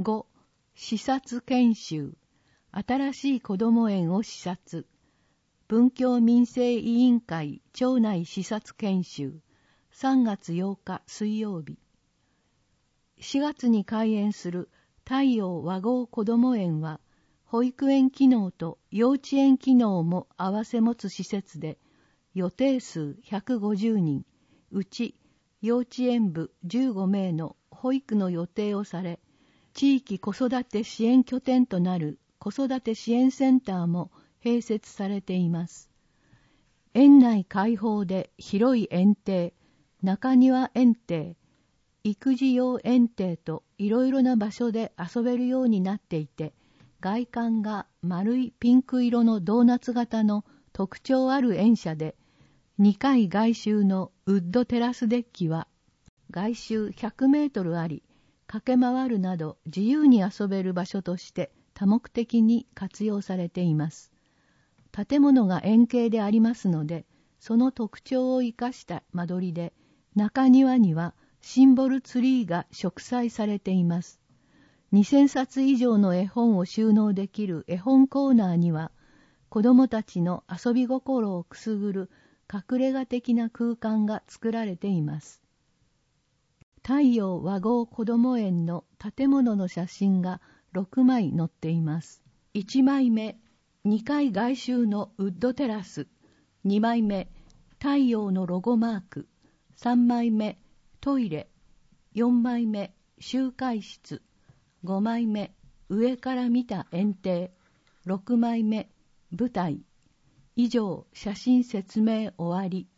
5、視察研修。新しいこども園を視察。文教民生委員会庁内視察研修。3月8日水曜日。4月に開園する太陽和合こども園は、保育園機能と幼稚園機能も併せ持つ施設で、予定数150人、うち幼稚園部15名の保育の予定をされ、地域子育て支援拠点となる子育て支援センターも併設されています。園内開放で広い園庭、中庭園庭、育児用園庭といろいろな場所で遊べるようになっていて、外観が丸いピンク色のドーナツ型の特徴ある園舎で、2階外周のウッドテラスデッキは外周100メートルあり、駆け回るなど自由に遊べる場所として多目的に活用されています。建物が円形でありますので、その特徴を生かした間取りで、中庭にはシンボルツリーが植栽されています。2000冊以上の絵本を収納できる絵本コーナーには、子どもたちの遊び心をくすぐる隠れ家的な空間が作られています。太陽和合こども園の建物の写真が6枚載っています。1枚目、2階外周のウッドテラス。2枚目、太陽のロゴマーク。3枚目、トイレ。4枚目、集会室。5枚目、上から見た園庭。6枚目、舞台。以上、写真説明終わり。